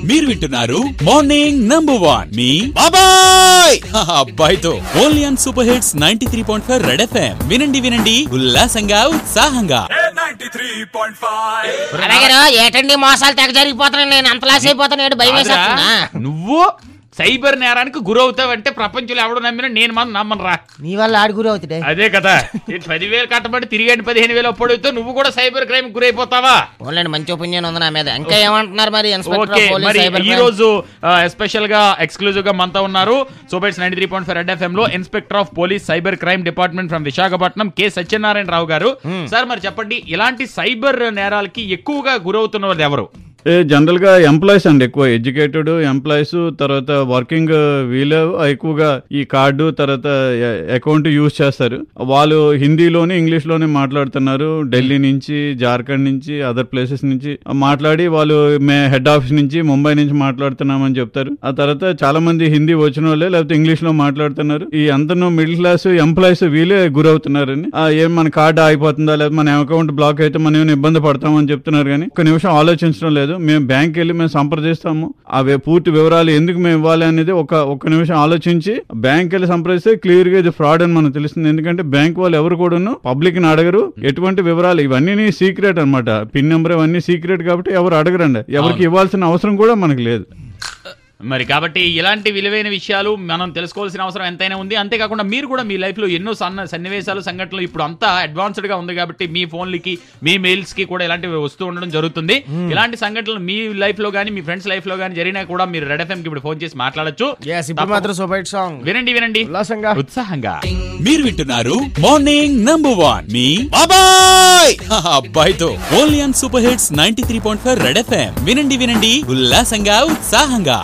మీరు వింటున్నారు morning number 1 మీ బాబాయ్ అబ్బాయితో only on super hits 93.5 red FM. వినండి ఉల్లాసంగా ఉత్సాహంగా 93.5. ఏటండి మోసాలు తెగ జరిగిపోతున్నాయి, నేను అంత లాస్ అయిపోతాను, భయం వేసేస్తున్నా. నువ్వు సైబర్ నేరానికి గురవుతావంటే ప్రపంచంలో ఎవడు నమ్మినా నేను మనం నమ్మనరా. నీ వల్ల ఆడి గురి అవుతాడే. అదే కదా, 10,000 కట్టబడి తిరిగి 15,000 అప్పుడైతే నువ్వు కూడా సైబర్ క్రైమ్ గురైపోతావా? ఓన్లీ మంచి ఒపీనియన్ ఉంది నా మీద. ఇంకా ఏమంటున్నారు మరి? ఈ రోజు ఎస్పెషల్ గా ఎక్స్క్లూజివ్ గా మనతో ఉన్నారు సూపర్ 93.5 రెడ్ ఎఫ్ఎం లో inspector of police cyber crime department from Visakhapatnam K Satyanarayana Rao గారు. సార్ మరి చెప్పండి, ఇలాంటి సైబర్ నేరాలకి ఎక్కువగా గురవుతున్న వాళ్ళు ఎవరు? జనరల్ గా ఎంప్లాయీస్ అండి, ఎక్కువ ఎడ్యుకేటెడ్ ఎంప్లాయీస్, తర్వాత వర్కింగ్ వీళ్ళు ఎక్కువగా ఈ కార్డు తర్వాత అకౌంట్ యూజ్ చేస్తారు. వాళ్ళు హిందీలోని ఇంగ్లీష్ లోనే మాట్లాడుతున్నారు. ఢిల్లీ నుంచి, జార్ఖండ్ నుంచి, అదర్ ప్లేసెస్ నుంచి మాట్లాడి వాళ్ళు హెడ్ ఆఫీస్ నుంచి, ముంబై నుంచి మాట్లాడుతున్నామని చెప్తారు. ఆ తర్వాత చాలా మంది హిందీ వచ్చిన వాళ్ళే లేకపోతే ఇంగ్లీష్ లో మాట్లాడుతున్నారు. ఈ అందరూ మిడిల్ క్లాస్ ఎంప్లాయీస్ వీళ్ళే గురవుతున్నారని. ఏం మన కార్డు అయిపోతుందా లేదా మన అకౌంట్ బ్లాక్ అయితే మనం ఏమైనా ఇబ్బంది పడతామని చెప్తున్నారు. కానీ ఒక నిమిషం ఆలోచించడం లేదు. మేము బ్యాంక్ వెళ్ళి మేము సంప్రదిస్తాము, అవి పూర్తి వివరాలు ఎందుకు మేము ఇవ్వాలి అనేది ఒక నిమిషం ఆలోచించి బ్యాంక్ వెళ్ళి సంప్రదిస్తే క్లియర్ గా ఇది ఫ్రాడ్ అని మనకు తెలుస్తుంది. ఎందుకంటే బ్యాంక్ వాళ్ళు ఎవరు కూడాను పబ్లిక్ ని అడగరు ఎటువంటి వివరాలు, ఇవన్నీ సీక్రెట్ అనమాట. పిన్ నెంబర్ ఇవన్నీ సీక్రెట్ కాబట్టి ఎవరు అడగరండి, ఎవరికి ఇవ్వాల్సిన అవసరం కూడా మనకు లేదు. మరి కాబట్టి ఇలాంటి విలువైన విషయాలు మనం తెలుసుకోవాల్సిన అవసరం ఎంతైనా ఉంది. అంతేకాకుండా మీరు కూడా మీ లైఫ్ లో ఎన్నో సన్నివేశాలు, సంఘటనలు ఇప్పుడు అంతా అడ్వాన్స్డ్ గా ఉంది కాబట్టి మీ ఫోన్లకి, మీ మెయిల్స్ కి కూడా ఇలాంటివి వస్తూ ఉండడం జరుగుతుంది. ఇలాంటి సంఘటనలు మీ లైఫ్ లో గానీ, మీ ఫ్రెండ్స్ లైఫ్ లో గానీ జరిగినా కూడా మీరు రెడ్ ఎఫ్ఎం కి ఇప్పుడు ఫోన్ చేసి మాట్లాడొచ్చు. వినండి ఉత్సాహంగా. మీరు వింటున్నారు మార్నింగ్ నంబర్ 1 మీ బాబాయ్ అబ్బాయితో only on super hits 93.5 red FM. వినండి ఉల్లాసంగా ఉత్సాహంగా.